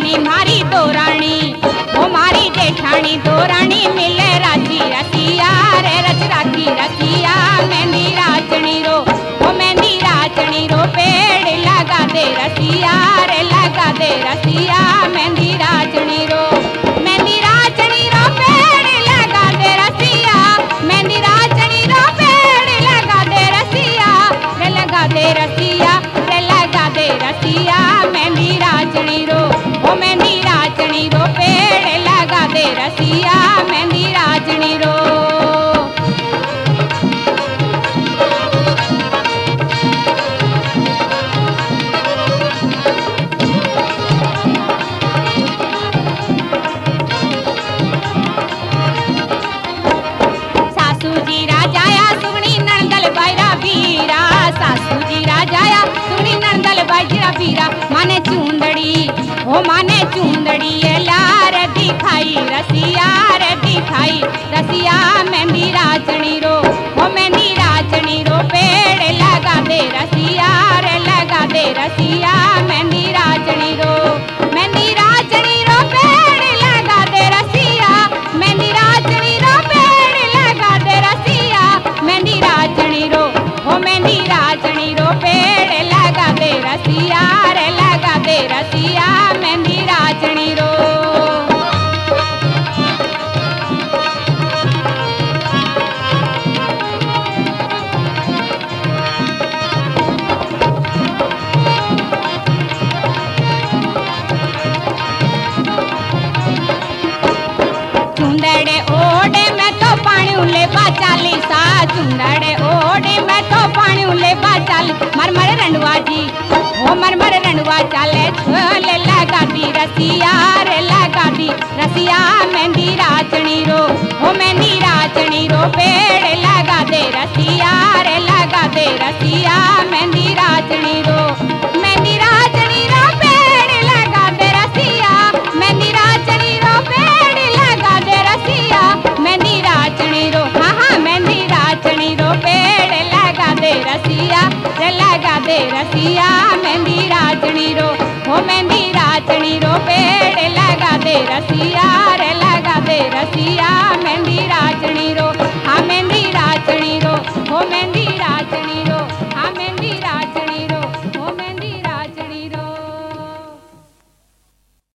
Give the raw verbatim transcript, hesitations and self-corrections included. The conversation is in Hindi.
जेठानी मारी दो रानी, ओ मारी जेठानी दो रानी मिले राजी रसिया रे रच राखी रसिया मेहंदी राचनी रो, ओ मेहंदी राचनी रो पेड़ लगा दे रसिया रे लगा दे रसिया मेहंदी राचनी रो, मेहंदी राचनी रो पेड़ लगा दे रसिया, मेहंदी राचनी रो पेड़ लगा दे रसिया रे लगा दे रसिया रे लगा दे रसिया मेहंदी राचनी रो, ओ मेहंदी राचनी रो पेड़ लगा दे रसिया मेहंदी राचनी रो। सासू जी राजाया सुगनी नंदल बायरा वीरा, सासू जी राजाया सुगनी नंदल बायरा वीरा माने चूंदड़ी, ओ माने चूंदड़ी लार दिखाई रसिया रे दिखाई रसिया मेहंदी राचनी रो, ओ मेहंदी राचनी रो पेड़ लगा दे रसिया रे लगा दे रसिया मेहंदी राचनी रो, मेहंदी राचनी रो पेड़ लगा दे रसिया, मेहंदी राचनी रो पेड़ लगा दे रसिया मेहंदी राचनी रो, ओ मेहंदी राचनी रो पेड़ लगा दे रसिया रे लगा दे रसिया मेहंदी राचनी रो। चुंदड़े ओडे में तो पानी उले बाचाली सा, चुंदड़े ओडे में तो पानी उले बाचाली मरमर रंडवा जी, ओ मरमर रंडवा चाले छोले लगा दी रसिया रे लगा दी रसिया मेहंदी राचनी रो, ओ